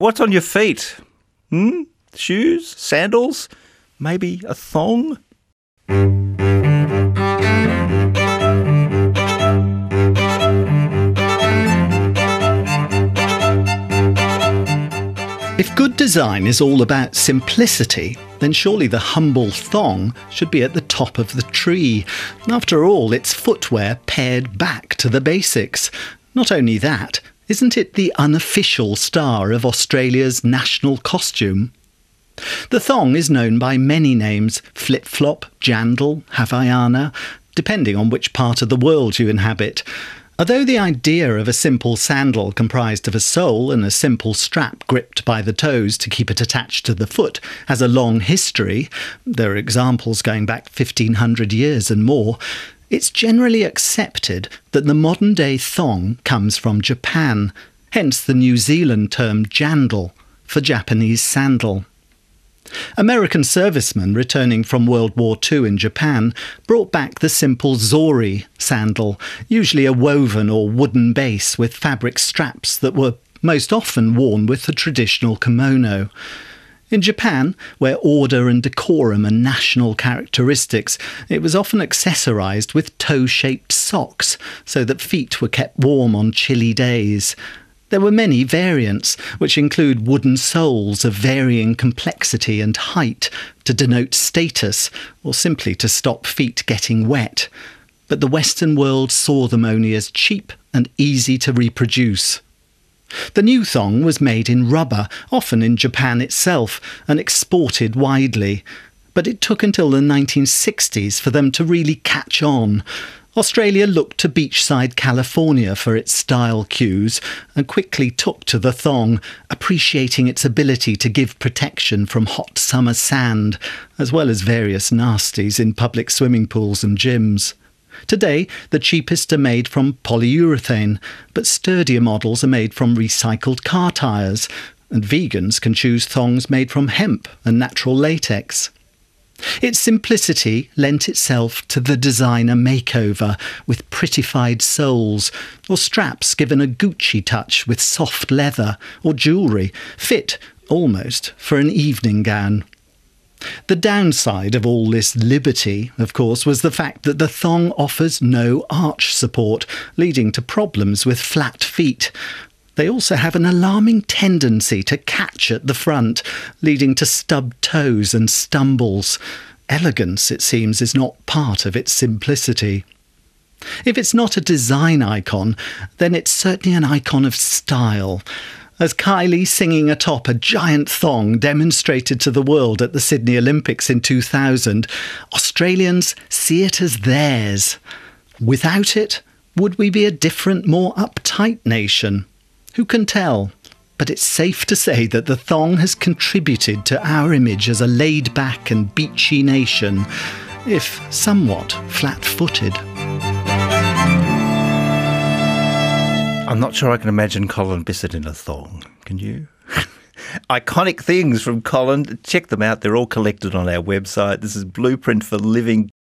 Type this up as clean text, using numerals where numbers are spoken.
What's on your feet? Shoes? Sandals? Maybe a thong? If good design is all about simplicity, then surely the humble thong should be at the top of the tree. After all, it's footwear pared back to the basics. Not only that, isn't it the unofficial star of Australia's national costume? The thong is known by many names: flip-flop, jandal, Havaiana, depending on which part of the world you inhabit. Although the idea of a simple sandal comprised of a sole and a simple strap gripped by the toes to keep it attached to the foot has a long history, there are examples going back 1,500 years and more, it's generally accepted that the modern-day thong comes from Japan, hence the New Zealand term jandal for Japanese sandal. American servicemen returning from World War II in Japan brought back the simple zori sandal, usually a woven or wooden base with fabric straps that were most often worn with the traditional kimono. In Japan, where order and decorum are national characteristics, it was often accessorised with toe-shaped socks so that feet were kept warm on chilly days. There were many variants, which include wooden soles of varying complexity and height to denote status or simply to stop feet getting wet. But the Western world saw them only as cheap and easy to reproduce. The new thong was made in rubber, often in Japan itself, and exported widely. But it took until the 1960s for them to really catch on. Australia looked to beachside California for its style cues and quickly took to the thong, appreciating its ability to give protection from hot summer sand, as well as various nasties in public swimming pools and gyms. Today, the cheapest are made from polyurethane, but sturdier models are made from recycled car tyres, and vegans can choose thongs made from hemp and natural latex. Its simplicity lent itself to the designer makeover with prettified soles, or straps given a Gucci touch with soft leather, or jewellery, fit, almost, for an evening gown. The downside of all this liberty, of course, was the fact that the thong offers no arch support, leading to problems with flat feet. They also have an alarming tendency to catch at the front, leading to stubbed toes and stumbles. Elegance, it seems, is not part of its simplicity. If it's not a design icon, then it's certainly an icon of style. As Kylie singing atop a giant thong demonstrated to the world at the Sydney Olympics in 2000, Australians see it as theirs. Without it, would we be a different, more uptight nation? Who can tell? But it's safe to say that the thong has contributed to our image as a laid-back and beachy nation, if somewhat flat-footed. I'm not sure I can imagine Colin Bisset in a thong. Can you? Iconic things from Colin. Check them out. They're all collected on our website. This is Blueprint for Living.